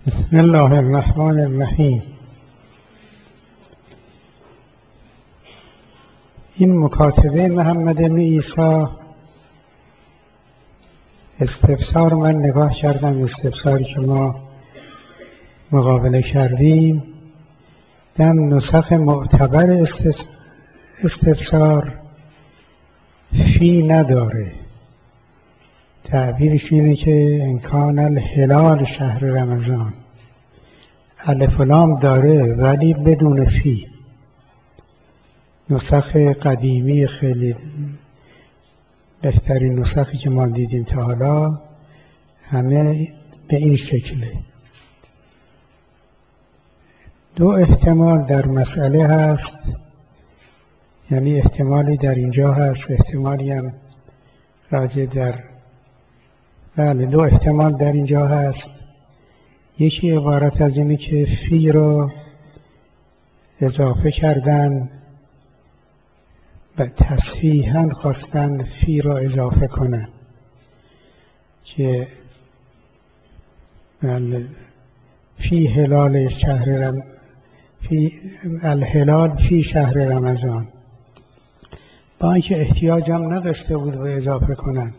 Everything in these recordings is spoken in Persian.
بسم الله الرحمن الرحیم. این مکاتبه محمد بن عیسی استفسار، من نگاه کردم استفساری که ما مقابله کردیم دم نسخ معتبر استفسار فی نداره. تعبیرش اینه که امکان الهلال شهر رمضان، الف و لام داره ولی بدون فی. نسخ قدیمی خیلی بهترین نسخی که ما دیدیم تا حالا همه به این شکله. دو احتمال در مسئله هست، یعنی احتمالی در اینجا هست، احتمالی هم راجع در دو احتمال در اینجا هست. یکی عبارت از اینه که فی رو اضافه کردن و تصحیحاً خواستن فی را اضافه کنن که فی هلال شهر فی الهلال فی شهر رمضان، با اینکه احتیاج هم نداشته بود به اضافه کنن.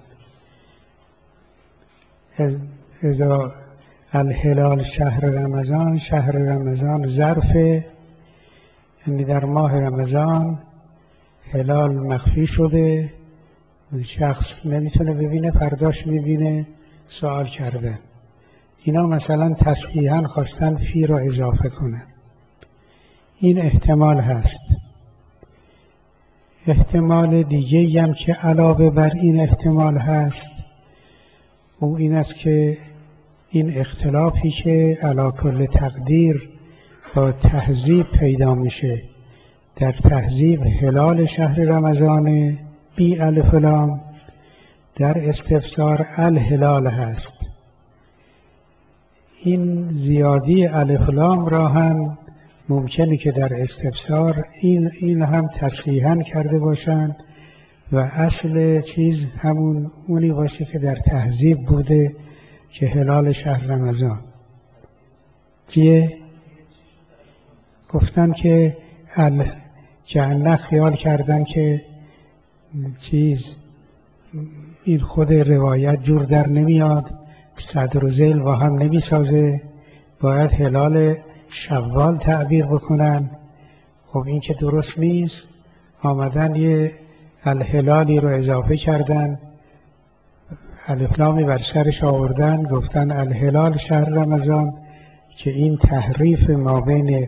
اذا الهلال شهر رمضان، شهر رمضان ظرف، یعنی در ماه رمضان هلال مخفی شده، شخص نمیتونه ببینه، فرداش میبینه، سوال کردن. اینا مثلا تصحیحاً خواستن فی را اضافه کنن. این احتمال هست. احتمال دیگه هم که علاوه بر این احتمال هست او این است که این اختلافی که علی کل تقدیر با تهذیب پیدا میشه، در تهذیب هلال شهر رمضان بی الف و لام، در استفسار الهلال هست. این زیادی الف و لام را هم ممکنه که در استفسار این هم تصحیحاً کرده باشند و اصل چیز همون اونی باشه که در تهذیب بوده که هلال شهر رمضان چیه؟ گفتن که جهنه خیال کردن که چیز این خود روایت جور در نمیاد، صدر و ذیل با هم نمیسازه، باید هلال شوال تعبیر بکنن. خب این که درست نیست. آمدن یه الهلالی رو اضافه کردن، الف لامی بر سرش آوردن، گفتن الهلال شهر رمضان، که این تحریف ما بین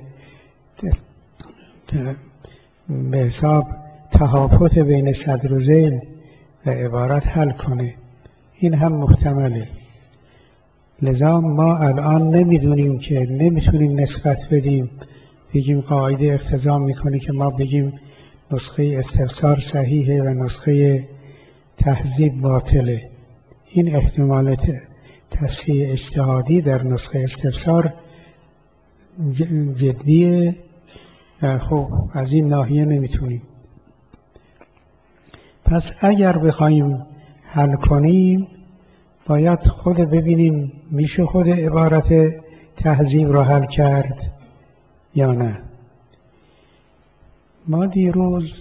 به حساب تهافت بین صدر و ذیل و عبارت حل کنه. این هم محتمله. لذا ما الان نمیدونیم که نمیتونیم نسبت بدیم بگیم قاعده اقتضا میکنه که ما بگیم نسخه استفسار صحیحه و نسخه تهذیب باطله. این احتمالات تصحیح اجتهادی در نسخه استفسار جدیه. خب از این ناحیه نمیتونیم. پس اگر بخوایم حل کنیم باید خود ببینیم میشه خود عبارت تهذیب را حل کرد یا نه. ما دیروز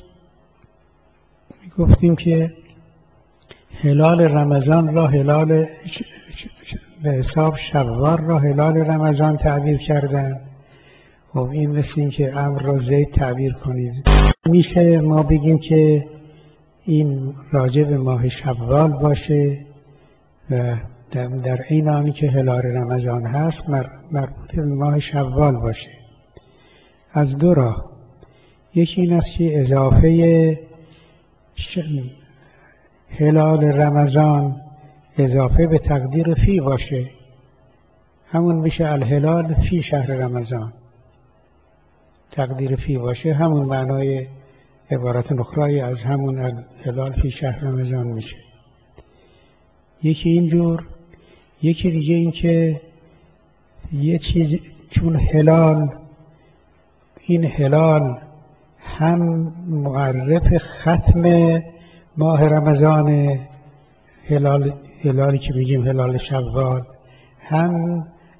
گفتیم که هلال رمضان را هلال به حساب شوال را هلال رمضان تعبیر کردن. خب این مثل این که امر را زید تعبیر کنید. میشه ما بگیم که این راجع به ماه شوال باشه و در این آنی که هلال رمضان هست مربوط به ماه شوال باشه. از دو راه. یکی این است که اضافه هلال رمضان اضافه به تقدیر فی باشه، همون میشه الهلال فی شهر رمضان. تقدیر فی باشه همون معنای عبارت نخرای از همون الهلال فی شهر رمضان میشه. یکی اینجور. یکی دیگه این که یه چیز چون هلال، این هلال هم معرف ختم ماه رمضان، هلالی که میگیم هلال شوال، هم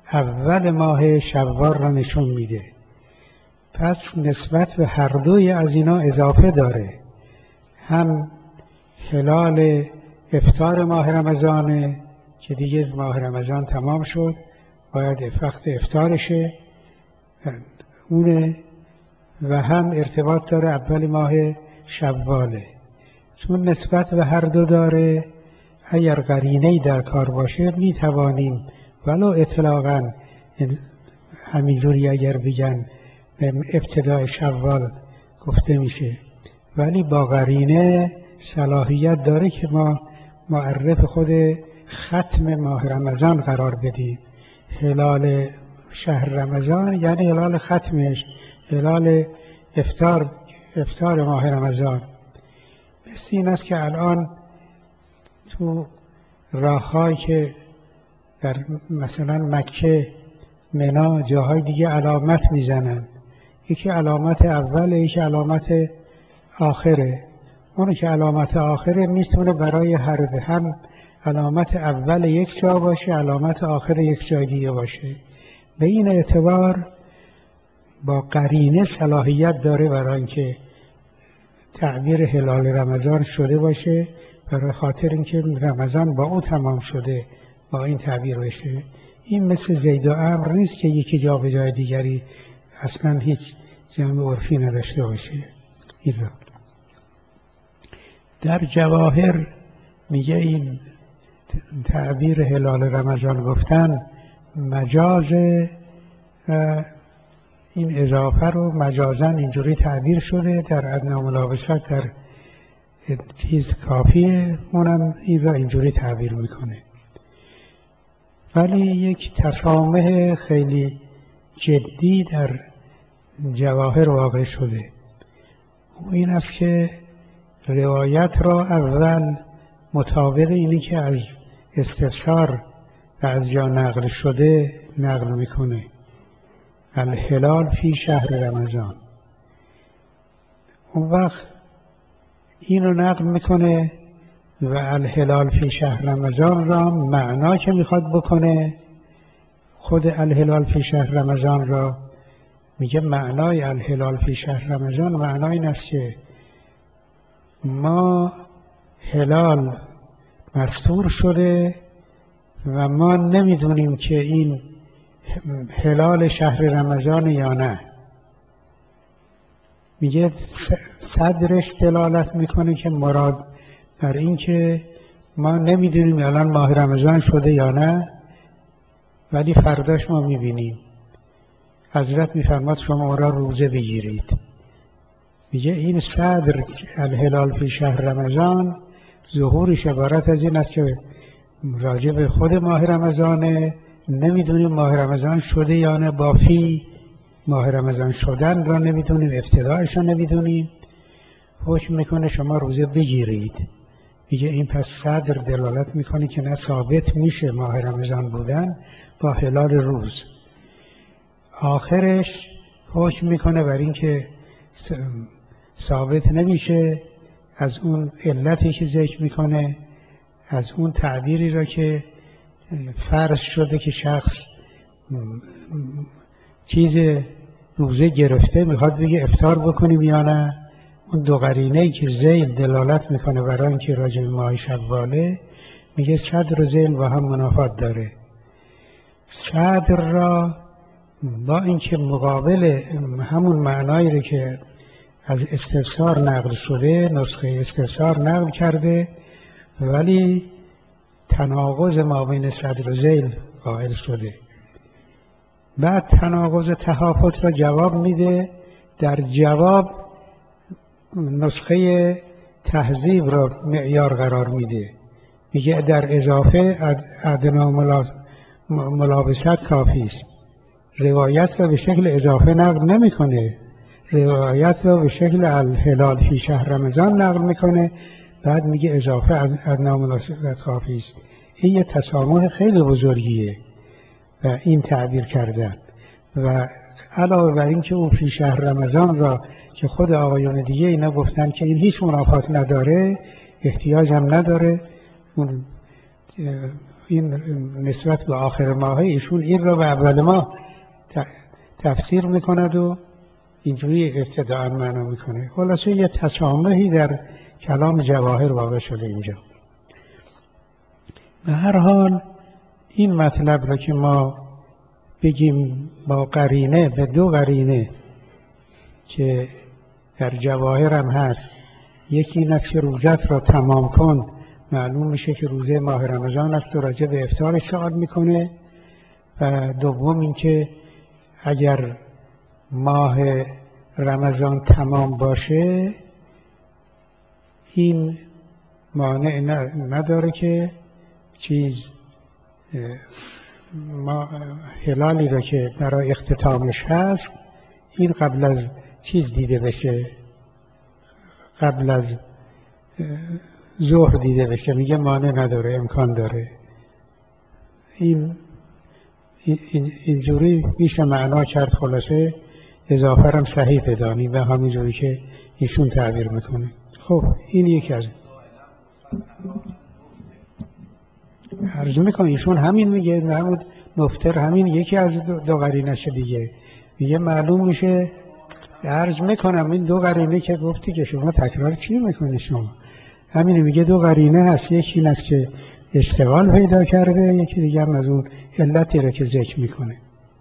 اول ماه شوال را نشون میده. پس نسبت به هر دوی از اینا اضافه داره، هم هلال افطار ماه رمضانه که دیگه ماه رمضان تمام شد، باید وقت افطارشه اونه، و هم ارتباط داره اول ماه شواله. چون نسبت به هر دو داره، اگر قرینه‌ای در کار باشه می توانیم ولو اطلاقاً همینجوری اگر بگن ابتدای شوال گفته میشه، ولی با قرینه صلاحیت داره که ما معرف خود ختم ماه رمضان قرار بدیم. هلال شهر رمضان یعنی هلال ختمش، هلال افطار ماه رمضان. مثل این است که الان تو راه‌هایی که در مثلا مکه، منا، جاهای دیگه علامت میزنن، یکی علامت اوله، یکی علامت آخره. اونو که علامت آخره میتونه برای هر هم علامت اول یک جا باشه، علامت آخر یک جای دیگه باشه. به این اعتبار با قرینه صلاحیت داره برای اینکه تعبیر هلال رمضان شده باشه، برای خاطر اینکه رمضان با او تمام شده با این تعبیر بشه. این مثل زید و عمرو نیست که یکی جا به جای دیگری اصلا هیچ جمع عرفی نداشته باشه. این را در جواهر میگه این تعبیر هلال رمضان گفتن مجاز، این اضافه رو مجازاً اینجوری تعبیر شده، در ادنی ملابست در چیز کافیه، اونم این را اینجوری تعبیر میکنه. ولی یک تسامح خیلی جدی در جواهر واقع شده. این است که روایت را اول مطابق اینی که از استفسار و از جا نقل شده نقل میکنه. الهلال فی شهر رمضان. اون وقت اینو نقل میکنه و الهلال فی شهر رمضان را معنا که میخواد بکنه، خود الهلال فی شهر رمضان را میگه معنای الهلال فی شهر رمضان معنای این است که ما هلال مستور شده و ما نمیدونیم که این هلال شهر رمضان یا نه. میگه صدرش دلالت میکنه که مراد در این که ما نمیدونیم الان ماه رمضان شده یا نه، ولی فرداش ما میبینیم. حضرت میفرماد شما را روزه بگیرید. میگه این صدر الهلال فی شهر رمضان ظهورش عبارت از این است که راجع به خود ماه رمضانه، نمیدونیم ماه رمضان شده یا نه، با فی ماه رمضان شدن را نمیدونیم، ابتدایش را نمیدونیم، حکم میکنه شما روزه بگیرید. میگه این پس صدر دلالت میکنه که نه ثابت میشه ماه رمضان بودن با هلال روز. آخرش حکم میکنه بر این که ثابت نمیشه، از اون علتی که ذکر میکنه، از اون تعبیری را که فرض شده که شخص چیز روزه گرفته میخواد بگه افطار بکنیم یا نه. اون دو قرینه‌ای که ذیل دلالت میکنه برای اینکه راجع به ماه شواله، میگه صدر و ذیل با هم منافات داره. صدر را با اینکه مقابل همون معنایی رو که از استفسار نقل شده، نسخه استفسار نقل کرده، ولی تناقض ما بین صدر و ذیل قائل شده. بعد تناقض تهافت را جواب میده. در جواب نسخه تهذیب را معیار قرار میده. میگه در اضافه ادنا ملابست کافی است. روایت را به شکل اضافه نقل نمیکنه، روایت را به شکل الهلال فی شهر رمضان نقل میکنه، بعد میگه اضافه از ادنا ملابست کافی است. این یه تسامح خیلی بزرگیه و این تعبیر کردن. و علاوه بر این که اون فی شهر رمضان را که خود آقایون دیگه اینا گفتن که این هیچ منافات نداره، احتیاج هم نداره، اون این نسبت به آخر ماه ایشون این را به اول ماه تفسیر میکند و اینجوری ابتداء معنا میکنه. خلاصه یه تسامحی در کلام جواهر واقع شده اینجا. به هر حال این مطلب را که ما بگیم با قرینه، به دو قرینه که در جواهر هم هست، یکی این است که روزت را تمام کن، معلوم میشه که روزه ماه رمضان است و راجع به افطار سوال میکنه. و دوم این که اگر ماه رمضان تمام باشه این مانع نداره که چیز ما هلالی را که برای اختتامش هست این قبل از چیز دیده بشه، قبل از ظهر دیده بشه. میگه مانع نداره، امکان داره. اینجوری میشه معنا کرد. خلاصه اضافه هم صحیح بدانی و همینجوری که ایشون تعبیر میکنه. خب این یکی از عرض میکنه ایشون همین میگه، محمود نفتر همین یکی از دو قرینش دیگه. میگه معلوم میشه، عرض میکنم این دو قرینه که گفتی که شما تکرار چی میکنی شما؟ همین میگه دو قرینه هست، یکی این است که اشتغال پیدا کرده، یکی دیگه هم از اون علتی را که ذکر میکنه.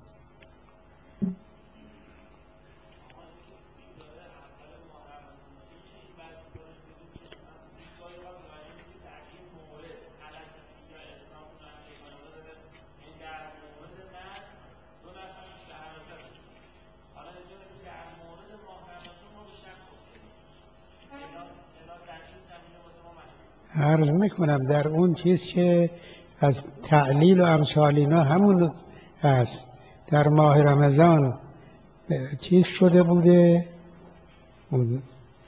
عرض میکنم در اون چیز که از تعلیل و امثال اینا همون هست. در ماه رمضان چیز شده بوده، اون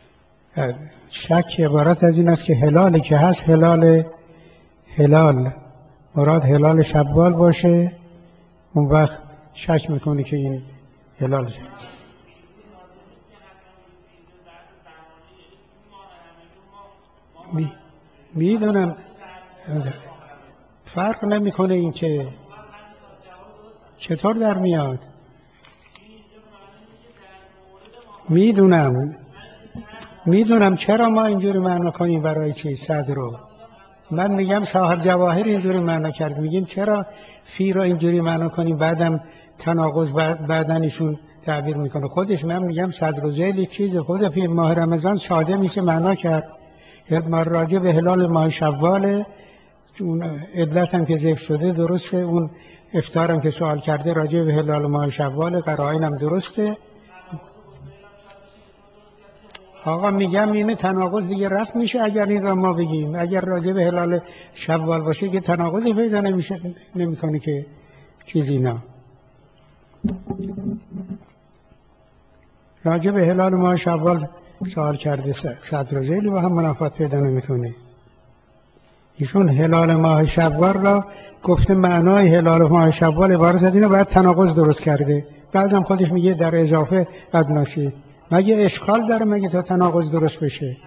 شک عبارت از این است که هلالی که هست هلال مراد هلال شوال باشه. اون وقت شک میکنه که این هلال میدونم فرق نمیکنه این که چطور در میاد. میدونم چرا ما اینجوری معنا کنیم برای چیز صد رو. من میگم صاحب جواهر اینجوری معنا کرد. میگیم چرا فی رو اینجوری معنا کنیم بعدم تناقض بعدن ایشون تعبیر میکنه خودش. من میگم صدر و ذیل چیز خود فی ماه رمضان ساده میشه معنا کرد. راجع به هلال ماه شواله، اون علت هم که ذکر شده درسته، اون افطار هم که سوال کرده راجع به هلال ماه شواله، قرائن هم درسته. آقا میگم اینه تناقض دیگه رفت میشه اگر این را ما بگیم. اگر راجع به هلال شوال باشه که تناقضی پیدا نمیکنه که چیزی نه. راجع به هلال ماه شوال سوال کرده صدر و ذیل و هم منافات پیدا نمیکنه. ایشون هلال ماه شوال را گفته معنای هلال ماه شوال عبارت از اینه، بعد تناقض درست کرده. بعدم خودش میگه در اضافه ادناشی. مگه اشکال داره مگه تا تناقض درست بشه؟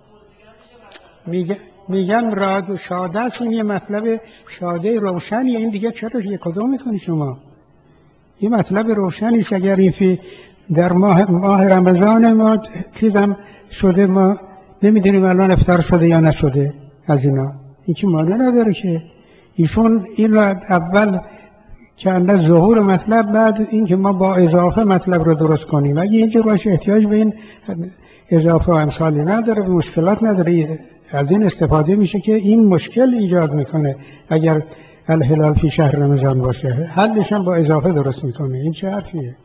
میگم راد ساده است، این یه مطلب ساده روشنی. این دیگه چرا یک کدوم میکنی شما؟ این مطلب روشنی است. اگر این فی در ماه رمضان ما چیزم شده، ما نمیدونیم الان افطار شده یا نشده از اینا. این که مانع نداره که ایشون این را اول که اندر ظهور مطلب، بعد این که ما با اضافه مطلب رو درست کنیم. اگه اینجور باشه احتیاج به این اضافه و امثالی نداره، به مشکلات نداره. از این استفاده میشه که این مشکل ایجاد میکنه. اگر الهلال فی شهر رمضان باشه حلش هم با اضافه درست میکنه. این چه حرفیه؟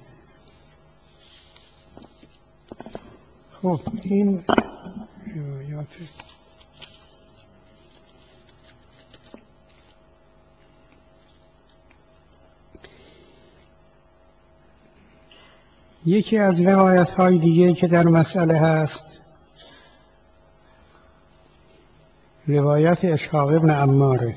خب این روایات یکی از روایت های دیگه که در مسئله هست، روایت اسحاق ابن عماره،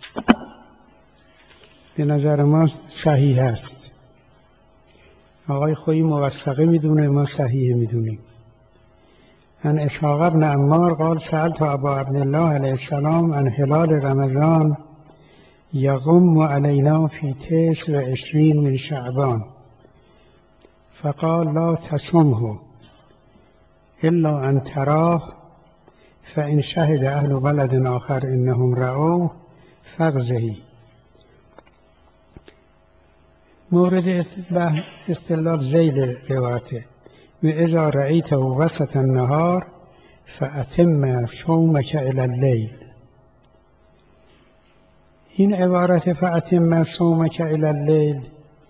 به نظر ما صحیح هست. آقای خویی موثقه میدونه، ما صحیح میدونیم. ان اسحاق ابن عمار قال سألت ابا عبدالله علیه السلام عن هلال رمضان یغم علینا فی 29 من شعبان فقال لا تصمه الا ان تراه فان شهد اهل بلد آخر انهم رأوه فاغزهی. مورد استدلال ذیل روایته: و اذا رأیته وسط النهار فأتم صومک الی اللیل. این عبارت فأتم صومک الی اللیل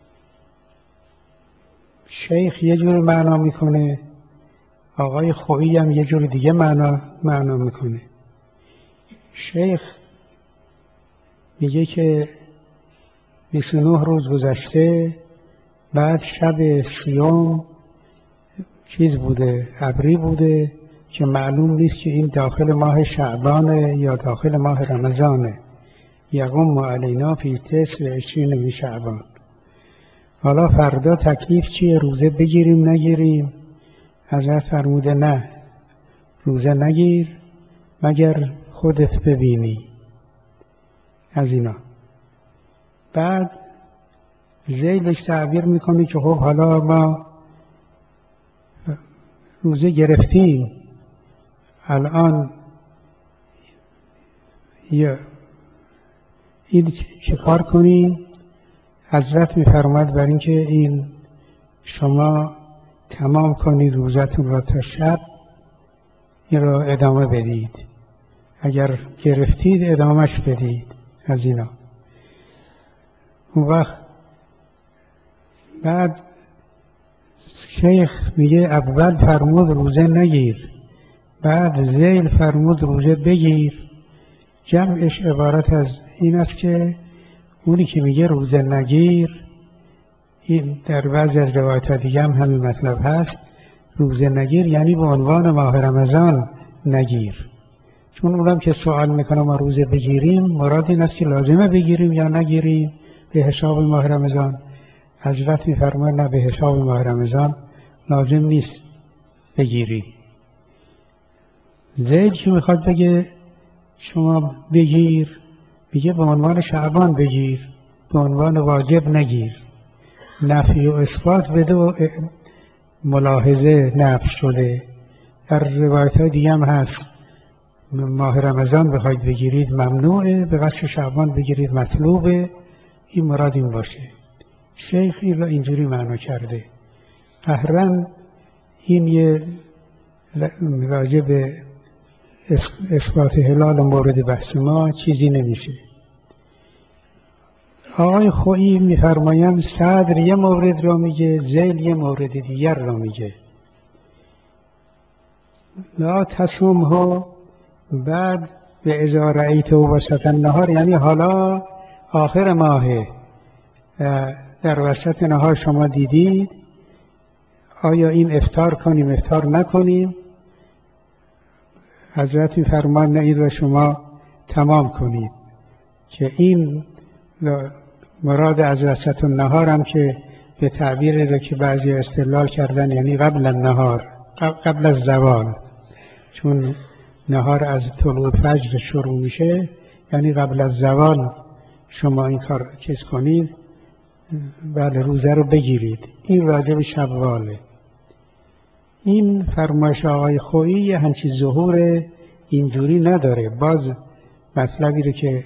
شیخ یه جور معنا میکنه، آقای خویی هم یه جور دیگه معنا میکنه. شیخ میگه که 29 روز گذشته، بعد شب 30 چیز بوده، ابری بوده که معلوم نیست که این داخل ماه شعبانه یا داخل ماه رمضانه. یغم علینا فی 29 من شعبان. حالا فردا تکلیف چیه؟ روزه بگیریم نگیریم؟ حضرت فرموده نه، روزه نگیر مگر خودت ببینی. از اینا بعد ذیلش تعبیر میکنه که خب حالا ما روزه گرفتیم، الان این چه کار کنیم؟ حضرت میفرماد بر اینکه این شما تمام کنید روزتون را تا شب، این را ادامه بدید، اگر گرفتید ادامهش بدید. از اینا اون وقت بعد شیخ میگه اول فرمود روزه نگیر، بعد ذیل فرمود روزه بگیر. جمعش عبارت از این است که اونی که میگه روزه نگیر، این در بعضی از روایت دیگه هم همین مطلب هست، روزه نگیر یعنی به عنوان ماه رمضان نگیر. چون اونم که سوال میکنه ما روزه بگیریم، مراد این است که لازمه بگیریم یا نگیریم به حساب ماه رمضان. حضرت میفرماید نه، به حساب ماه رمضان لازم نیست بگیری. زید که میخواد بگه شما بگیر، میگه به عنوان شعبان بگیر، به عنوان واجب نگیر. نفی و اثبات به دو ملاحظه نفی شده. در روایت های دیگه هم هست ماه رمضان بخواید بگیرید ممنوعه، به واسه شعبان بگیرید مطلوبه. این مراد این باشه. شیخ این را اینجوری معنا کرده. قهرن این یه راجع به اثبات هلال مورد بحث ما چیزی نمیشه. آقای خویی میفرمایند صدر یه مورد را میگه، ذیل یه مورد دیگر را میگه. لا تصومه بعد به اذا رأیته وسط النهار، یعنی حالا آخر ماهه، در وسط نهار شما دیدید، آیا این افطار کنیم افطار نکنیم؟ حضرت می‌فرماید نه، این را شما تمام کنید. که این مراد از وسط النهار هم که به تعبیر را که بعضی استدلال کردن یعنی قبل النهار، قبل از زوال، چون نهار از طلوع فجر شروع میشه، یعنی قبل از زوال شما این کار چیز کنید، بله روزه رو بگیرید. این راجع به شواله. این فرمایش آقای خویی همچی ظهور اینجوری نداره. باز مطلبی رو که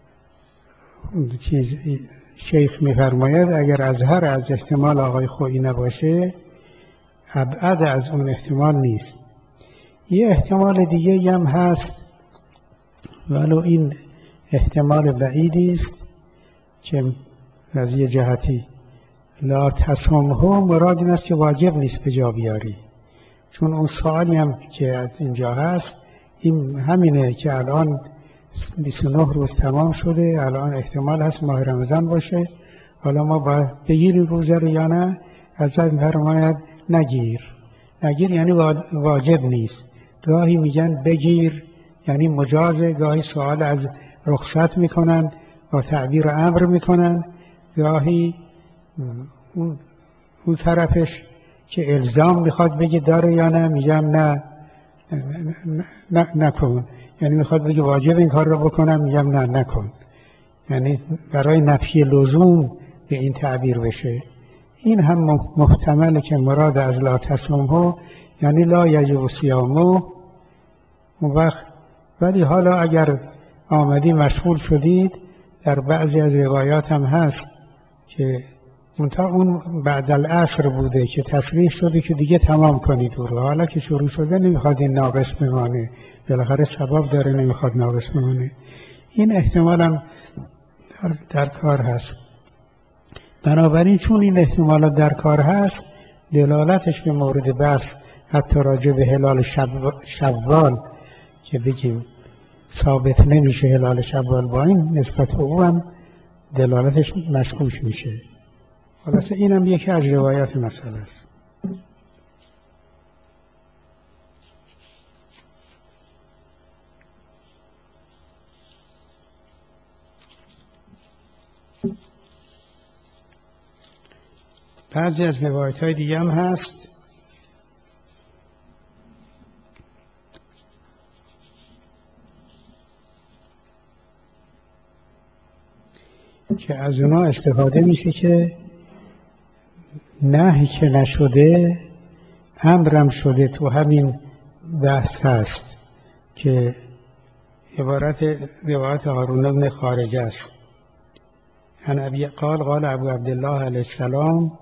شیخ میفرماید اگر اظهر از احتمال آقای خویی نباشه، ابعد از اون احتمال نیست. یه احتمال دیگه هم هست، ولو این احتمال بعیدی است، که از یه جهتی لا تصومه مراد این است که واجب نیست به جا بیاری. چون اون سوالی هم که از اینجا هست این همینه که الان 29 روز تمام شده، الان احتمال هست ماه رمضان باشه، حالا ما باید بگیریم روزه رو یا نه؟ حضرت فرماید نگیر. نگیر یعنی واجب نیست. گاهی میگن بگیر یعنی مجازه، گاهی سوال از رخصت میکنن و تعبیر امر میکنن، گاهی اون طرفش که الزام میخواد بگه داره یا نه، میگم نه نکن. یعنی میخواد بگه واجب این کار رو بکنم، میگم نه نکن. یعنی برای نفی لزوم به این تعبیر بشه. این هم محتمله که مراد از لا تصومه یعنی لا یجب صیامه. اون وقت ولی حالا اگر آمدی مشغول شدید، در بعضی از روایات هم هست که منتها اون بعد العصر بوده که تصریح شده که دیگه تمام کنید او رو. حالا که شروع شده نمیخواد این ناقص بمانه، بالاخره ثواب داره، نمیخواد ناقص بمانه. این احتمال هم در کار هست. بنابراین چون این احتمالات در کار هست، دلالتش به مورد بحث حتی راجع به هلال شوال که بگیم ثابت نمیشه هلال شوال، با این نسبت به او هم دلالتش مشکوک میشه. خلاصه اینم یکی از روایات مسئله است. بعضی از روایت‌های دیگه هم هست که از اونا استفاده میشه که نهی که نشده امرم شده. تو همین بحث هست که عبارت روایت هارون بن خارجه است. قال ابو عبدالله علیه السلام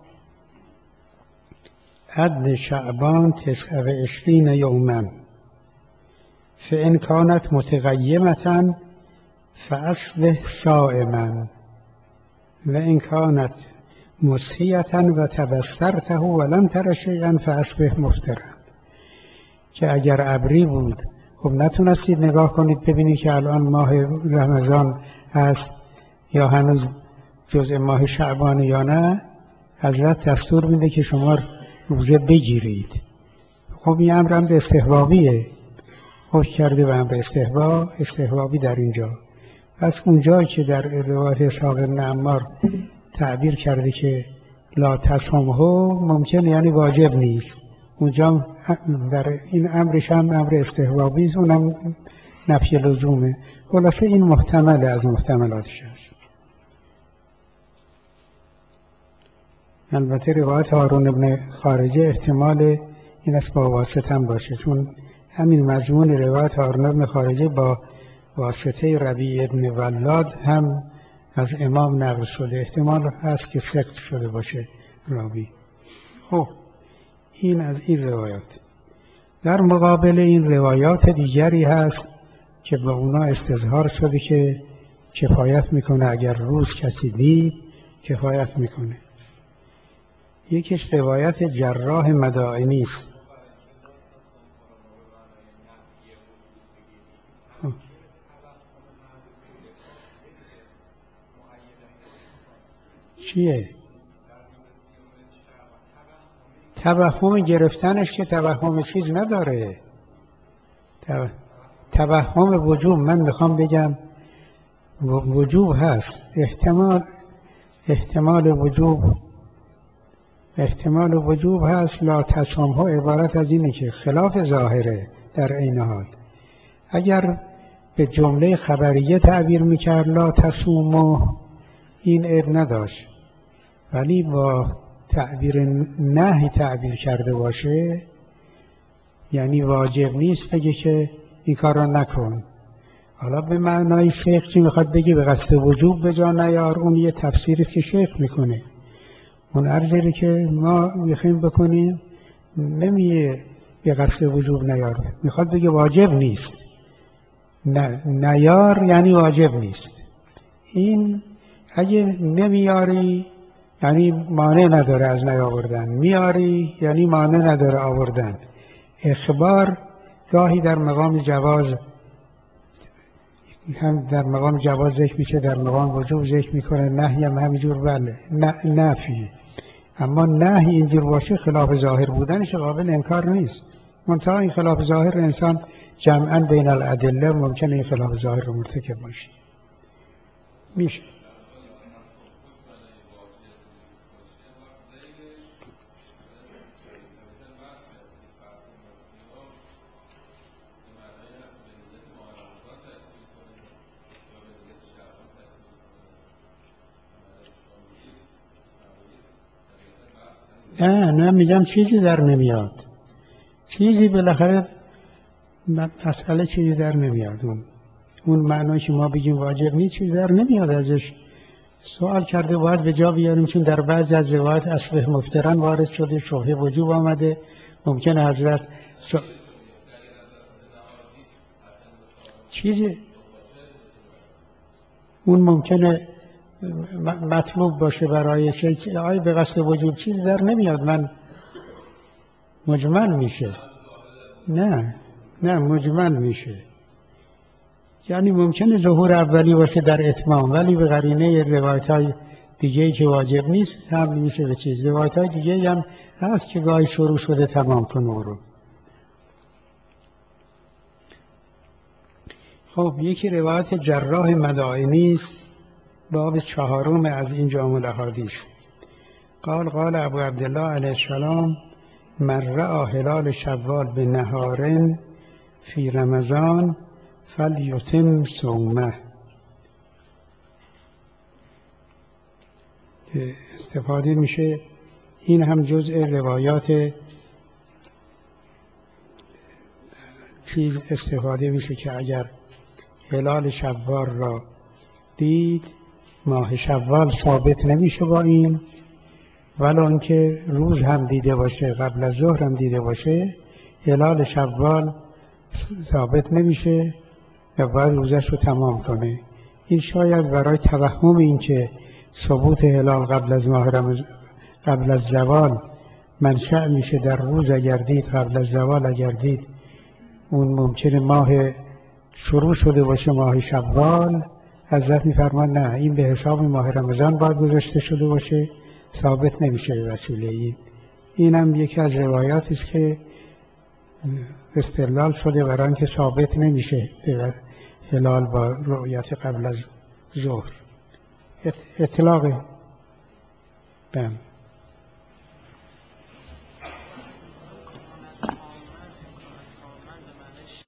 عد شعبان 29 یوما فإن كانت متغیمة فأصبح صائما وإن كانت مسحیة و تبصرته ولم تر شیئا فأصبح مفطرا. که اگر ابری بود خب نتونستید نگاه کنید ببینید که الان ماه رمضان هست یا هنوز جزء ماه شعبان یا نه، حضرت دستور میده که شما روزه بگیرید. خب این امر امر استحبابیه، حکم کرده به امر استحبابی در اینجا. پس اونجا که در روایت اسحاق بن عمار تعبیر کرده که لا تصومه ممکن یعنی واجب نیست، اونجا در این امرش هم امر استحبابی است، اونم نفی لزومه. خلاصه این محتمل از محتملاتش هست. البته روایت هارون بن خارجه احتمال این است با واسطه هم باشه، چون همین مضمون روایت هارون بن خارجه با واسطه ربیع ابن ولاد هم از امام نقل شده. احتمال هست که سقط شده باشه راوی. خب این از این روایات. در مقابل این روایات دیگری هست که به اونا استظهار شده که کفایت میکنه، اگر روز کسی دید کفایت میکنه. یکیش روایت جراح مدائنی است. چیه؟ توهم گرفتنش که توهم چیز نداره. توهم وجوب، من میخوام بگم وجوب هست. احتمال وجوب هست. لا تصومه عبارت از اینه که خلاف ظاهره. در عین حال اگر به جمله خبریه تعبیر میکرد لا تصومه این عیب نداشت، ولی با تعبیر نهی تعبیر کرده باشه یعنی واجب نیست بگه که این کار را نکن. حالا به معنای شیخ چی میخواد بگه؟ به قصد وجوب به جا نیار. اون یه تفسیری است که شیخ میکنه. اون عرضی که ما میخوایم بکنیم نمیه به قصد وجوب نیار، میخواد بگه واجب نیست. نیار یعنی واجب نیست. این اگه نمیاری یعنی مانع نداره از نیاوردن، میاری یعنی مانع نداره آوردن. اخبار گاهی در مقام جواز، هم در مقام جواز ذکر میشه، در مقام وجوب ذکر میکنه. نهی هم همینجور، بله نفی. اما نهی اینجور باشه خلاف ظاهر بودنش قابل انکار نیست. منتها این خلاف ظاهر انسان جمعا بین الادله ممکنه این خلاف ظاهر رو مرتکب باشه. میشه نه میگم چیزی در نمیاد، چیزی بالاخره مسئله چیزی در نمیاد. اون معنی که ما بگیم واجب نیست چیزی در نمیاد ازش. سوال کرده باید به جا بیاریم، چون در بعضی از روایات اصبح مفترن وارد شده، شبهه وجوب آمده. ممکنه حضرت چیزی اون ممکنه مطلوب باشه برای شیء، آیا به قصد وجوب چیزی در نمیاد. من مجمل میشه، نه مجمل میشه. یعنی ممکنه ظهور اولی باشه در اتمام، ولی به قرینه روایت‌های دیگه‌ای که واجب نیست هم میشه به چیز. روایت‌های دیگه‌ای هم هست که گاهی شروع شده تمام کنه رو. خب یکی روایت جراح مدائنی است، باب 4 از این جامع الاحادیث. قال ابو عبدالله علیه السلام: من رأى هلال شوال بنهار فی رمضان فلیتم صومه. استفاده میشه، این هم جزء روایات چیز استفاده میشه که اگر هلال شوال را دید، ماه شوال ثابت نمیشه با این، ولو اینکه روز هم دیده باشه، قبل از ظهر هم دیده باشه، هلال شوال ثابت نمیشه و باید روزش رو تمام کنه. این شاید برای توهم این که ثبوت هلال قبل از زوال منشأ میشه در روز اگر دید، قبل از زوال اگر دید، اون ممکنه ماه شروع شده باشه ماه شوال. حضرت میفرمان نه، این به حساب ماه رمضان باید گذاشته شده باشه، ثابت نمیشه به وسیله این هم یکی از روایاتی است که استدلال شده برای اینکه ثابت نمیشه هلال با رؤیت قبل از ظهر. اطلاق